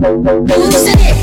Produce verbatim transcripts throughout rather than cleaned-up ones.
Losing it.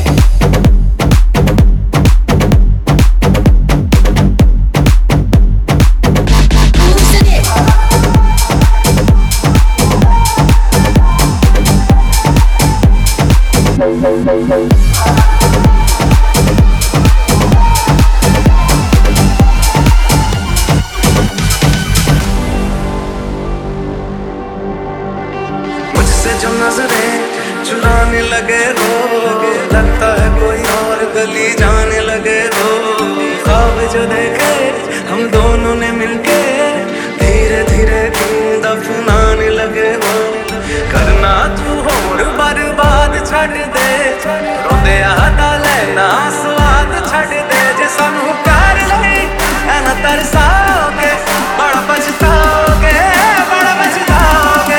मुझसे जो नजरें चुराने लगे हो, लगता है कोई और गली जाने लगे हो। ख्वाब जो देखे हम दोनों ने मिलके, धीरे धीरे क्यों दफनाने लगे हो। करना तू होर बर्बाद छड़ दे, रोंदे आदा लेना स्वाद छड़ दे। जे सानू प्यार नहीं है ना तरसाओगे, बड़ा पछताओगे, बड़ा पछताओगे।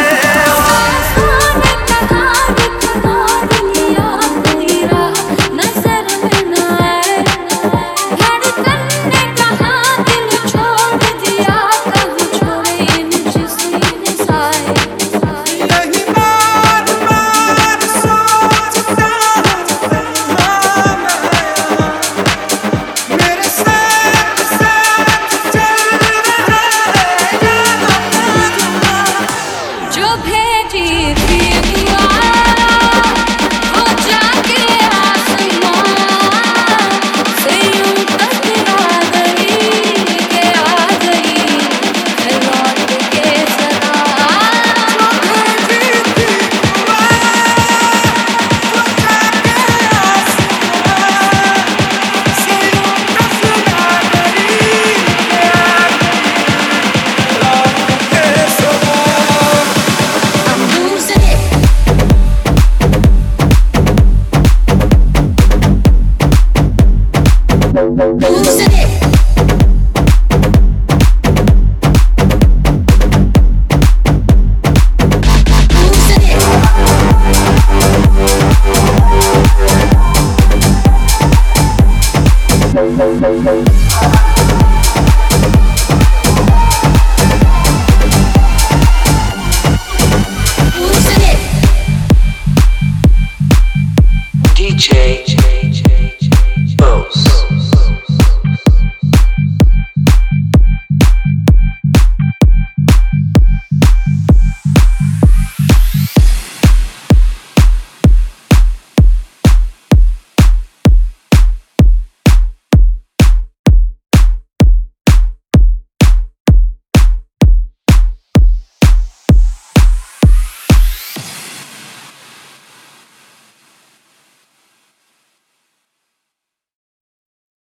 Losing it. Losing it.